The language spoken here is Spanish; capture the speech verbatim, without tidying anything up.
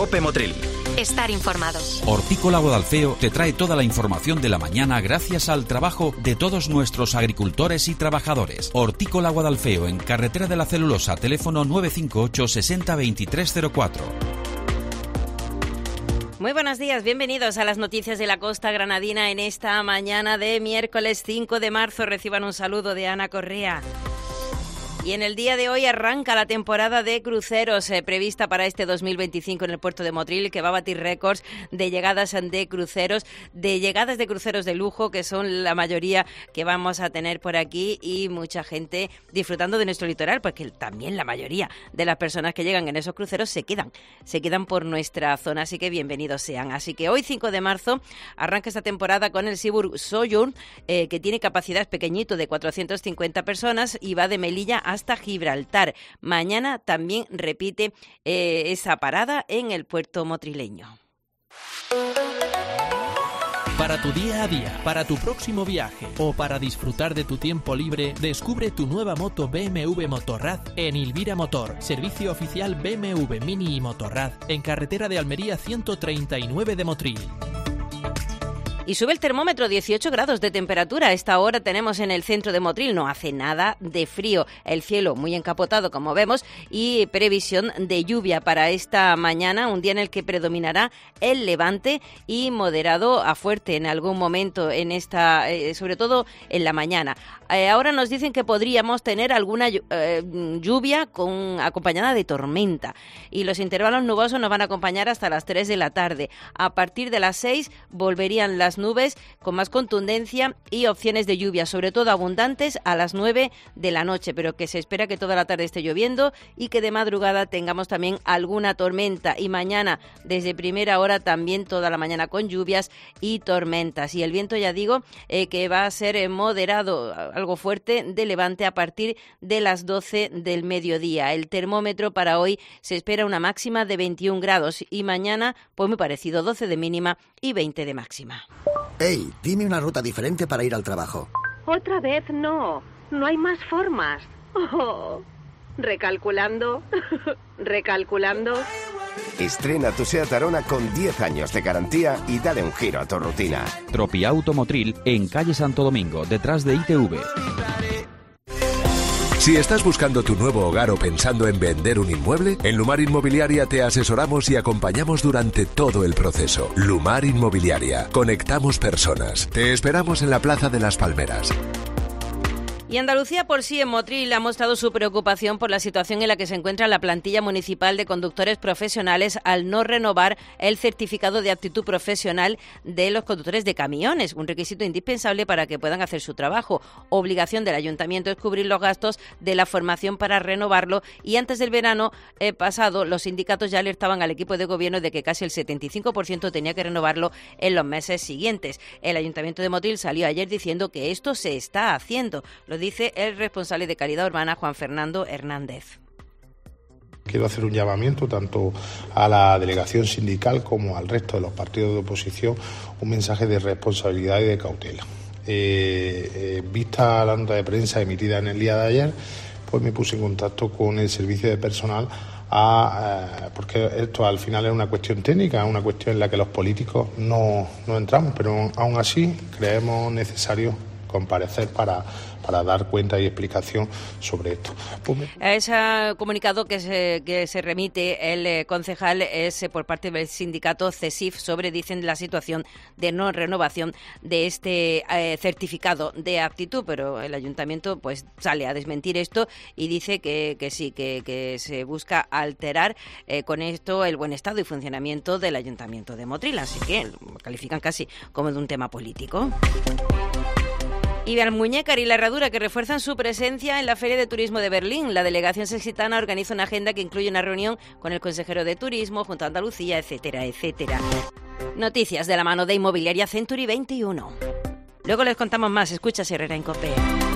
Cope Motril. Estar informados. Hortícola Guadalfeo te trae toda la información de la mañana gracias al trabajo de todos nuestros agricultores y trabajadores. Hortícola Guadalfeo, en Carretera de la Celulosa, teléfono nueve cinco ocho sesenta veintitrés cero cuatro. Muy buenos días, bienvenidos a las noticias de la costa granadina en esta mañana de miércoles cinco de marzo. Reciban un saludo de Ana Correa. Y en el día de hoy arranca la temporada de cruceros eh, prevista para este dos mil veinticinco en el puerto de Motril, que va a batir récords de llegadas de cruceros, de llegadas de cruceros de lujo, que son la mayoría que vamos a tener por aquí, y mucha gente disfrutando de nuestro litoral, porque también la mayoría de las personas que llegan en esos cruceros se quedan, se quedan por nuestra zona, así que bienvenidos sean. Así que hoy, cinco de marzo, arranca esta temporada con el Seabourg Sojourn, eh, que tiene capacidad pequeñito de cuatrocientas cincuenta personas y va de Melilla hasta Gibraltar. Mañana también repite eh, esa parada en el puerto motrileño. Para tu día a día, para tu próximo viaje o para disfrutar de tu tiempo libre, descubre tu nueva moto B M W Motorrad en Ilvira Motor, servicio oficial B M W Mini y Motorrad, en carretera de Almería ciento treinta y nueve de Motril. Y sube el termómetro, dieciocho grados de temperatura. A esta hora tenemos en el centro de Motril. No hace nada de frío. El cielo muy encapotado, como vemos, y previsión de lluvia para esta mañana. Un día en el que predominará el levante y moderado a fuerte en algún momento, en esta, eh, sobre todo en la mañana. Eh, ahora nos dicen que podríamos tener alguna eh, lluvia con, acompañada de tormenta. Y los intervalos nubosos nos van a acompañar hasta las tres de la tarde. A partir de las seis volverían las nubes con más contundencia y opciones de lluvia, sobre todo abundantes a las nueve de la noche, pero que se espera que toda la tarde esté lloviendo y que de madrugada tengamos también alguna tormenta. Y mañana, desde primera hora, también toda la mañana con lluvias y tormentas. Y el viento, ya digo, eh, que va a ser moderado, algo fuerte, de levante a partir de las doce del mediodía. El termómetro para hoy se espera una máxima de veintiún grados y mañana, pues muy parecido, doce de mínima y veinte de máxima. Hey, dime una ruta diferente para ir al trabajo. Otra vez no, no hay más formas. Oh, recalculando, recalculando. Estrena tu SEAT Arona con diez años de garantía y dale un giro a tu rutina. Tropiauto Motril, en calle Santo Domingo, detrás de I T V. Si estás buscando tu nuevo hogar o pensando en vender un inmueble, en Lumar Inmobiliaria te asesoramos y acompañamos durante todo el proceso. Lumar Inmobiliaria. Conectamos personas. Te esperamos en la Plaza de las Palmeras. Y Andalucía por sí en Motril ha mostrado su preocupación por la situación en la que se encuentra la plantilla municipal de conductores profesionales al no renovar el certificado de aptitud profesional de los conductores de camiones, un requisito indispensable para que puedan hacer su trabajo. Obligación del ayuntamiento es cubrir los gastos de la formación para renovarlo, y antes del verano eh, pasado los sindicatos ya alertaban al equipo de gobierno de que casi el setenta y cinco por ciento tenía que renovarlo en los meses siguientes. El ayuntamiento de Motril salió ayer diciendo que esto se está haciendo. Lo dice el responsable de calidad urbana, Juan Fernando Hernández. Quiero hacer un llamamiento tanto a la delegación sindical como al resto de los partidos de oposición, un mensaje de responsabilidad y de cautela. Eh, eh, vista la nota de prensa emitida en el día de ayer, pues me puse en contacto con el servicio de personal, a, eh, porque esto al final es una cuestión técnica, es una cuestión en la que los políticos no, no entramos, pero aún así creemos necesario comparecer para, para dar cuenta y explicación sobre esto. Ese comunicado que se, que se remite el eh, concejal es eh, por parte del sindicato CESIF sobre, dicen, la situación de no renovación de este eh, certificado de aptitud, pero el ayuntamiento pues sale a desmentir esto y dice que, que sí, que, que se busca alterar eh, con esto el buen estado y funcionamiento del ayuntamiento de Motril, así que lo califican casi como de un tema político. Y Almuñécar y La Herradura, que refuerzan su presencia en la Feria de Turismo de Berlín. La delegación sextana organiza una agenda que incluye una reunión con el consejero de Turismo, junto a Andalucía, etcétera, etcétera. Noticias de la mano de Inmobiliaria Century veintiuno. Luego les contamos más. Escucha Herrera en COPE.